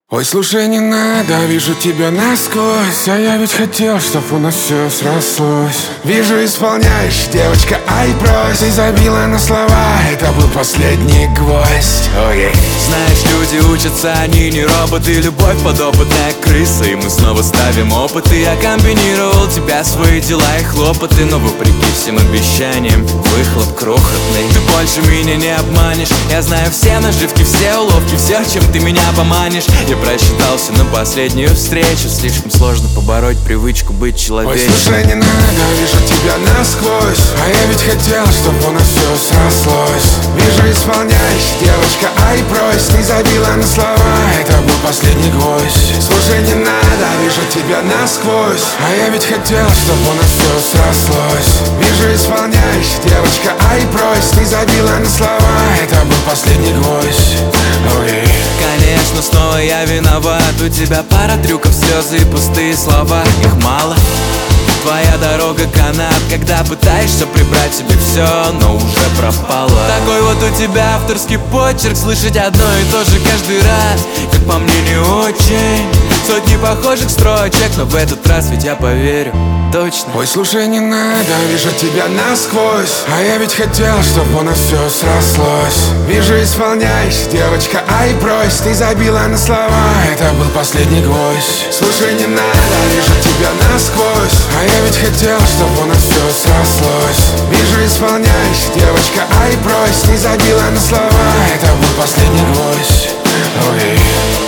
Ой, слушай, не надо, вижу тебя насквозь. А я ведь хотел, чтоб у нас все срослось. Вижу, исполняешь, девочка, ай, брось. И забила на слова, это был последний гвоздь. Окей. Знаешь, люди учатся, они не роботы. Любовь подопытная крыса, и мы снова ставим опыты. Я комбинировал тебя, свои дела и хлопоты, но вопреки всем обещаниям выхлоп крохотный. Ты больше меня не обманешь. Я знаю все наживки, все уловки, все, чем ты меня поманишь. Я просчитался на последнюю встречу. Слишком сложно побороть привычку быть человечным. Ой, слушай, не надо, вижу тебя насквозь. А я ведь хотел, чтоб у нас все срослось. Вижу, исполняешь, девочка, ай, брось. Ты забила на слова, это был последний гвоздь. Слушай, не надо, вижу тебя насквозь. А я ведь хотел, чтоб у нас все срослось. Вижу, исполняешь, девочка, ай, брось. Ты забила на слова, это был последний гвоздь. Окей. Конечно, снова я виноват. У тебя пара трюков, слезы и пустые слова. Их мало. Твоя дорога канат, когда пытаешься прибрать себе все, но уже пропало. Такой вот у тебя авторский почерк. Слышать одно и то же каждый раз, как по мне, не очень. Сотни похожих строчек, но в этот раз ведь я поверю точно. Ой, слушай, не надо, вижу тебя насквозь. А я ведь хотел, чтоб у нас все срослось. Вижу, исполняешь, девочка, ай, брось. Ты забила на слова, это был последний гвоздь. Слушай, не надо, вижу тебя насквозь. А я ведь хотел, чтоб у нас все срослось. Вижу, исполняешь, девочка, ай, брось. Ты забила на слова, это был последний гвоздь. Ой.